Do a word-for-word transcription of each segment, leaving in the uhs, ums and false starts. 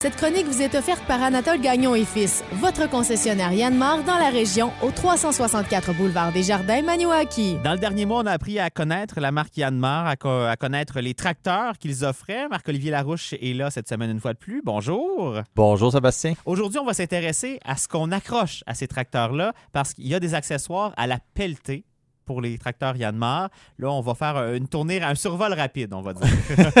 Cette chronique vous est offerte par Anatole Gagnon et Fils, votre concessionnaire Yanmar dans la région, au trois cent soixante-quatre boulevard des Jardins, Maniouaki. Dans le dernier mois, on a appris à connaître la marque Yanmar, à, co- à connaître les tracteurs qu'ils offraient. Marc-Olivier Larouche est là cette semaine une fois de plus. Bonjour. Bonjour Sébastien. Aujourd'hui, on va s'intéresser à ce qu'on accroche à ces tracteurs-là parce qu'il y a des accessoires à la pelletée pour les tracteurs Yanmar. Là, on va faire une tournée, un survol rapide, on va dire.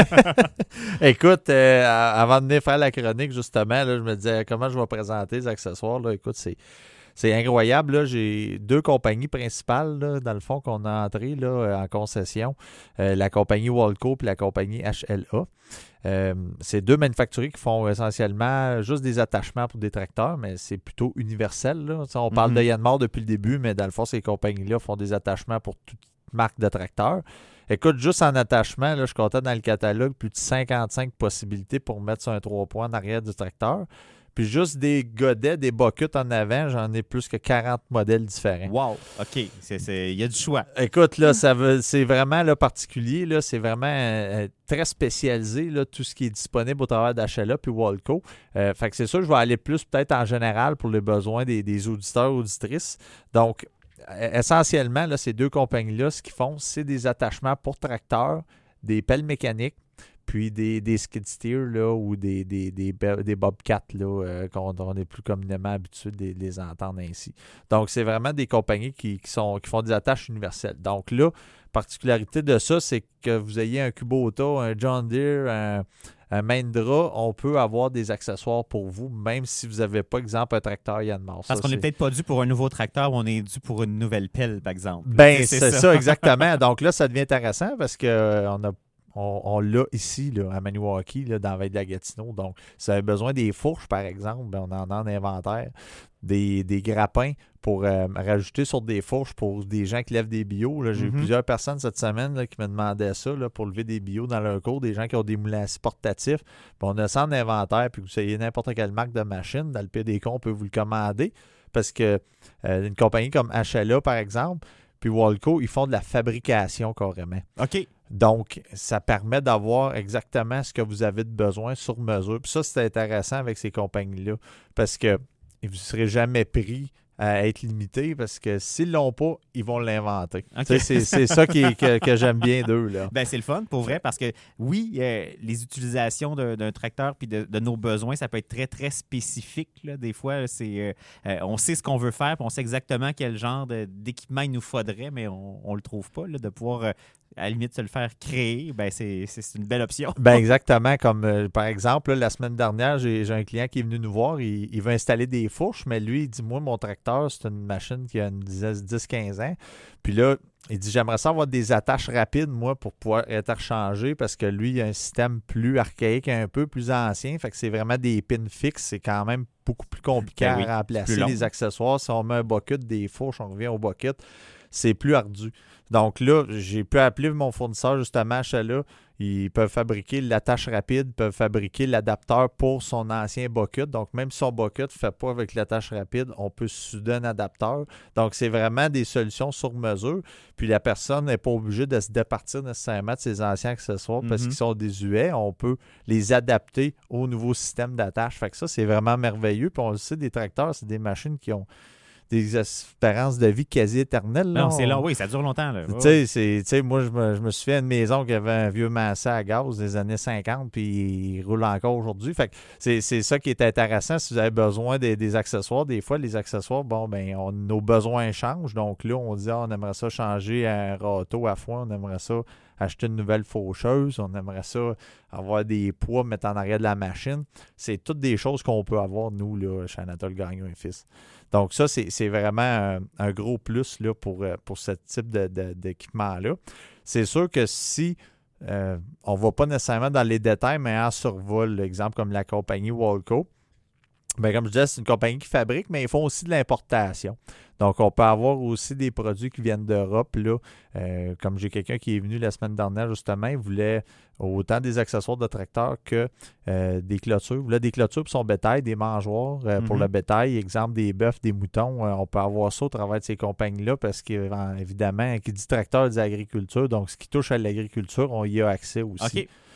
Écoute, euh, avant de venir faire la chronique, justement, là, je me disais comment je vais présenter les accessoires. Là. Écoute, c'est, c'est incroyable. Là. J'ai deux compagnies principales, là, dans le fond, qu'on a entrées là, en concession. Euh, la compagnie Walco et la compagnie H L A. Euh, c'est deux manufacturiers qui font essentiellement juste des attachements pour des tracteurs, mais c'est plutôt universel. Là. On mm-hmm. parle de Yanmar depuis le début, mais dans le fond, ces compagnies-là font des attachements pour toute marque de tracteurs. Écoute, juste en attachement, là, je comptais dans le catalogue plus de cinquante-cinq possibilités pour mettre sur un trois points en arrière du tracteur. Puis juste des godets, des buckets en avant, j'en ai plus que quarante modèles différents. Wow! OK. C'est, c'est... Il y a du choix. Écoute, là, ça veut, c'est vraiment là, particulier. Là, c'est vraiment euh, très spécialisé, là, tout ce qui est disponible au travers d'H L A puis Walco. Euh, fait que c'est sûr que je vais aller plus peut-être en général pour les besoins des, des auditeurs, auditrices. Donc, essentiellement, là, ces deux compagnies-là, ce qu'ils font, c'est des attachements pour tracteurs, des pelles mécaniques, puis des, des skid steers là, ou des, des, des, des bobcats là, euh, qu'on on est plus communément habitué de les entendre ainsi. Donc, c'est vraiment des compagnies qui, qui, sont, qui font des attaches universelles. Donc là, particularité de ça, c'est que vous ayez un Kubota, un John Deere, un, un Mahindra, on peut avoir des accessoires pour vous, même si vous n'avez pas, exemple, un tracteur Yanmar. Parce ça, qu'on n'est peut-être pas dû pour un nouveau tracteur, on est dû pour une nouvelle pelle, par exemple. Ben, c'est, c'est ça. ça, exactement. Donc là, ça devient intéressant parce qu'on euh, a On, on l'a ici, là, à Maniouaki, là, dans la Veille de la Gatineau. Donc, si vous avez besoin des fourches, par exemple, ben, on en a en inventaire. Des, des grappins pour euh, rajouter sur des fourches pour des gens qui lèvent des bio. Là. J'ai mm-hmm. eu plusieurs personnes cette semaine là, qui me demandaient ça là, pour lever des bio dans leur cours, des gens qui ont des moulins portatifs. Puis on a ça en inventaire, puis vous ayez n'importe quelle marque de machine. Dans le pire des cas, on peut vous le commander parce que euh, une compagnie comme H L A, par exemple, puis Walco, ils font de la fabrication carrément. OK. Donc, ça permet d'avoir exactement ce que vous avez de besoin sur mesure. Puis ça, c'est intéressant avec ces compagnies-là parce que vous ne serez jamais pris à être limité parce que s'ils ne l'ont pas, ils vont l'inventer. Okay. C'est, c'est ça qui est, que, que j'aime bien d'eux. Là. Ben, c'est le fun, pour vrai, parce que oui, euh, les utilisations de, d'un tracteur puis de, de nos besoins, ça peut être très, très spécifique. Là. Des fois, c'est, euh, euh, on sait ce qu'on veut faire puis on sait exactement quel genre de, d'équipement il nous faudrait, mais on ne le trouve pas. Là, de pouvoir... Euh, à la limite, se le faire créer, ben c'est, c'est, c'est une belle option. Ben exactement. Comme euh, par exemple, là, la semaine dernière, j'ai, j'ai un client qui est venu nous voir. Il, il veut installer des fourches, mais lui, il dit moi, mon tracteur, c'est une machine qui a une dix à quinze ans. Puis là, il dit j'aimerais ça avoir des attaches rapides, moi, pour pouvoir interchanger parce que lui, il a un système plus archaïque, un peu plus ancien. Fait que c'est vraiment des pins fixes. C'est quand même beaucoup plus compliqué ben oui, à remplacer les accessoires. Si on met un bucket, des fourches, on revient au bucket. C'est plus ardu. Donc là, j'ai pu appeler mon fournisseur justement à H L A. Ils peuvent fabriquer l'attache rapide, ils peuvent fabriquer l'adapteur pour son ancien bucket. Donc même si son bucket ne fait pas avec l'attache rapide, on peut souder un adapteur. Donc c'est vraiment des solutions sur mesure. Puis la personne n'est pas obligée de se départir nécessairement de ses anciens accessoires parce mm-hmm. qu'ils sont désuets. On peut les adapter au nouveau système d'attache. Fait que ça, c'est vraiment merveilleux. Puis on le sait, des tracteurs, c'est des machines qui ont des espérances de vie quasi éternelles. Là. Non, c'est long, oui, ça dure longtemps. Là. Tu sais, c'est, tu sais, moi, je me, je me suis fait une maison qui avait un vieux Massa à gaz des années cinquante, puis il roule encore aujourd'hui. Fait que c'est, c'est ça qui est intéressant. Si vous avez besoin des, des accessoires, des fois, les accessoires, bon, ben, on, nos besoins changent. Donc là, on dit, ah, on aimerait ça changer un râteau à foin, on aimerait ça acheter une nouvelle faucheuse, on aimerait ça avoir des poids, mettre en arrière de la machine. C'est toutes des choses qu'on peut avoir, nous, là, chez Anatole Gagnon et Fils. Donc ça, c'est, c'est vraiment un, un gros plus là, pour, pour ce type de, de, d'équipement-là. C'est sûr que si euh, on ne va pas nécessairement dans les détails, mais en survol, exemple comme la compagnie Walco, bien, comme je disais, c'est une compagnie qui fabrique, mais ils font aussi de l'importation. Donc, on peut avoir aussi des produits qui viennent d'Europe. Là. Euh, comme j'ai quelqu'un qui est venu la semaine dernière, justement, il voulait autant des accessoires de tracteur que euh, des clôtures. Il voulait des clôtures pour son bétail, des mangeoires euh, mm-hmm. pour le bétail, exemple des bœufs, des moutons. Euh, on peut avoir ça au travers de ces compagnies-là parce qu'évidemment, qui dit tracteur dit agriculture. Donc, ce qui touche à l'agriculture, on y a accès aussi. OK.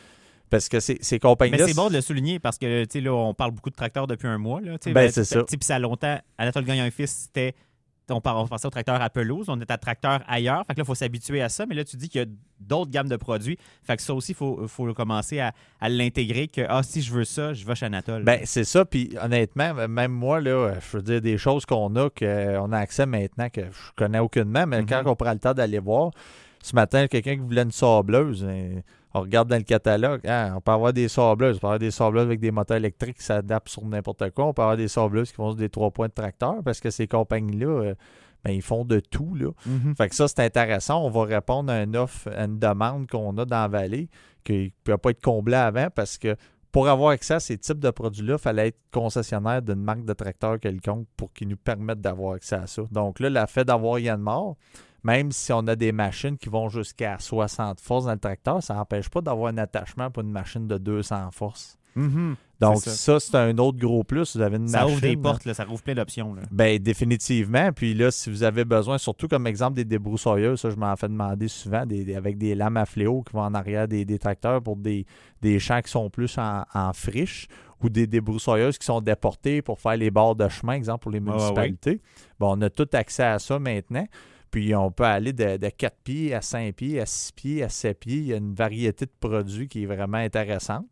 Parce que ces, ces compagnies-là... Mais c'est bon de le souligner parce que tu sais, là, on parle beaucoup de tracteurs depuis un mois. Là, ben, ben, c'est ça. Puis ça a longtemps, Anatole Gagnon et Fils, c'était... On pensait au tracteur à pelouse, on est à tracteur ailleurs. Fait que là, il faut s'habituer à ça. Mais là, tu dis qu'il y a d'autres gammes de produits. Fait que ça aussi, il faut, faut commencer à, à l'intégrer que, ah, si je veux ça, je vais chez Anatole. Ben, c'est ça. Puis honnêtement, même moi, là, je veux dire, des choses qu'on a, qu'on a accès maintenant, que je connais aucunement, mais mm-hmm. quand on prend le temps d'aller voir, ce matin, quelqu'un qui voulait une sableuse, on regarde dans le catalogue, hein, on peut avoir des sableuses. On peut avoir des sableuses avec des moteurs électriques qui s'adaptent sur n'importe quoi. On peut avoir des sableuses qui vont sur des trois points de tracteur parce que ces compagnies-là, euh, ben, ils font de tout. Là. Mm-hmm. Fait que ça, c'est intéressant. On va répondre à une offre, à une demande qu'on a dans la vallée qui ne peut pas être comblée avant parce que pour avoir accès à ces types de produits-là, il fallait être concessionnaire d'une marque de tracteur quelconque pour qu'ils nous permettent d'avoir accès à ça. Donc là, le fait d'avoir Yanmar, même si on a des machines qui vont jusqu'à soixante forces dans le tracteur, ça n'empêche pas d'avoir un attachement pour une machine de deux cents forces. Mm-hmm. Donc c'est ça. ça, c'est un autre gros plus. Vous avez une ça machine, ouvre des là. portes, là, ça ouvre plein d'options. Là. Bien, définitivement. Puis là, si vous avez besoin, surtout comme exemple des débroussailleuses, ça, je m'en fais demander souvent, des, des, avec des lames à fléau qui vont en arrière des, des tracteurs pour des, des champs qui sont plus en, en friche ou des débroussailleuses qui sont déportées pour faire les bords de chemin, exemple pour les municipalités. Ah, oui. Bon, on a tout accès à ça maintenant. Puis on peut aller de, de quatre pieds à cinq pieds, à six pieds, à sept pieds. Il y a une variété de produits qui est vraiment intéressante.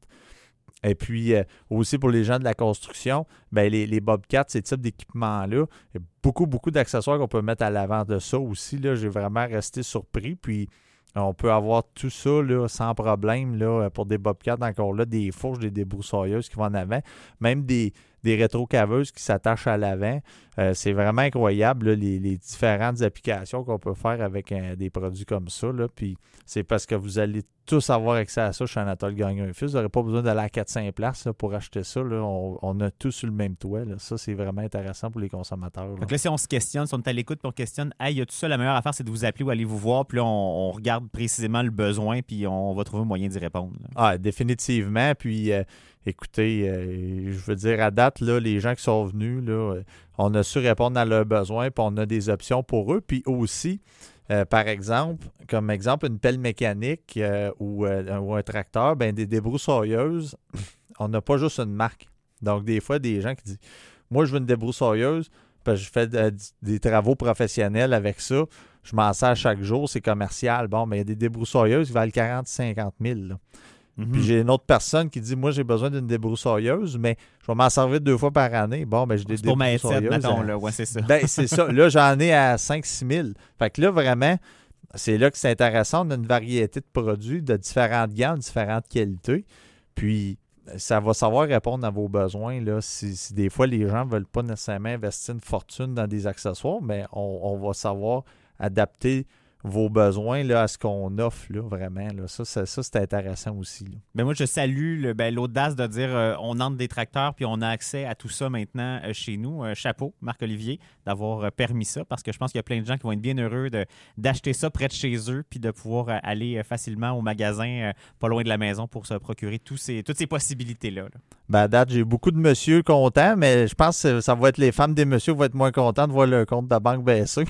Et puis euh, aussi pour les gens de la construction, bien, les, les Bobcats, ces types d'équipements-là, il y a beaucoup, beaucoup d'accessoires qu'on peut mettre à l'avant de ça aussi. Là, j'ai vraiment resté surpris. Puis on peut avoir tout ça là, sans problème là, pour des Bobcats, encore là, des fourches, des débroussailleuses qui vont en avant, même des, des rétrocaveuses qui s'attachent à l'avant. Euh, c'est vraiment incroyable là, les, les différentes applications qu'on peut faire avec un, des produits comme ça. Là. Puis c'est parce que vous allez tous avoir accès à ça chez Anatole Gagnon et Fils. Vous n'aurez pas besoin d'aller à quatre cinq places là, pour acheter ça. Là. On, on a tout sur le même toit. Là. Ça, c'est vraiment intéressant pour les consommateurs. Là. Donc là, si on se questionne, si on est à l'écoute et on questionne, hey, y a tout ça, la meilleure affaire, c'est de vous appeler ou aller vous voir. Puis là, on, on regarde précisément le besoin puis on va trouver un moyen d'y répondre. Là. Ah, définitivement. Puis euh, écoutez, euh, je veux dire, à date, là, les gens qui sont venus, là, on a su répondre à leurs besoins, puis on a des options pour eux. Puis aussi, euh, par exemple, comme exemple, une pelle mécanique euh, ou, euh, ou un tracteur, ben des débroussailleuses, on n'a pas juste une marque. Donc, des fois, des gens qui disent « Moi, je veux une débroussailleuse, parce que je fais de, des travaux professionnels avec ça, je m'en sers chaque jour, c'est commercial. » Bon, mais il y a des débroussailleuses qui valent quarante à cinquante mille, là. Mm-hmm. Puis j'ai une autre personne qui dit « Moi, j'ai besoin d'une débroussailleuse, mais je vais m'en servir deux fois par année. » Bon, ben j'ai des débroussailleuses. C'est pour ma mettons, là. Ouais, c'est ça. Ben, c'est ça. Là, j'en ai à cinq à six mille. Fait que là, vraiment, c'est là que c'est intéressant. On a une variété de produits de différentes gammes, différentes qualités. Puis, ça va savoir répondre à vos besoins. Là. Si, si des fois, les gens ne veulent pas nécessairement investir une fortune dans des accessoires, mais on, on va savoir adapter vos besoins là, à ce qu'on offre, là, vraiment. Là. Ça, ça, ça, c'est intéressant aussi. Là. Ben moi, je salue le, ben, l'audace de dire euh, on entre des tracteurs puis on a accès à tout ça maintenant euh, chez nous. Euh, chapeau, Marc-Olivier, d'avoir euh, permis ça parce que je pense qu'il y a plein de gens qui vont être bien heureux de, d'acheter ça près de chez eux puis de pouvoir euh, aller euh, facilement au magasin euh, pas loin de la maison pour se procurer tous ces, toutes ces possibilités-là. Là. Ben, à date, j'ai beaucoup de messieurs contents, mais je pense que ça va être les femmes des messieurs qui vont être moins contents de voir leur compte de banque baisser.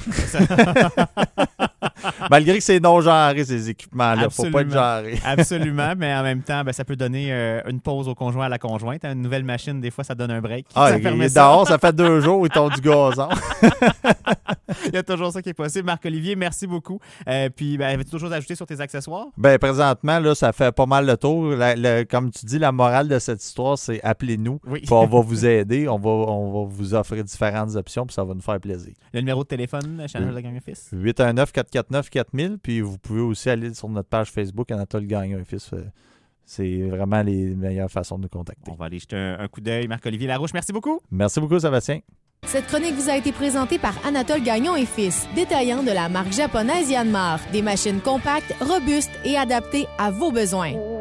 Malgré que c'est non-genré, ces équipements-là. Il ne faut pas être genré. Absolument, mais en même temps, ben, ça peut donner euh, une pause au conjoint à la conjointe. Une nouvelle machine, des fois, ça donne un break. Ah, ça il permet est ça. dehors, ça fait deux jours, ils tombent du gazon. Il y a toujours ça qui est possible. Marc-Olivier, merci beaucoup. Euh, puis, ben, avais-tu d'autres choses à ajouter sur tes accessoires? Ben, présentement, là, ça fait pas mal le tour. La, la, comme tu dis, la morale de cette histoire, c'est appelez-nous. Oui. Puis on va vous aider. On va, on va vous offrir différentes options, puis ça va nous faire plaisir. Le numéro de téléphone, chez Anatole Gagnon et Fils? huit un neuf, quatre quatre neuf, quatre mille. Puis vous pouvez aussi aller sur notre page Facebook, Anatole Gagnon et Fils. C'est vraiment les meilleures façons de nous contacter. On va aller jeter un, un coup d'œil. Marc-Olivier Larouche, merci beaucoup. Merci beaucoup, Sébastien. Cette chronique vous a été présentée par Anatole Gagnon et Fils, détaillant de la marque japonaise Yanmar. Des machines compactes, robustes et adaptées à vos besoins.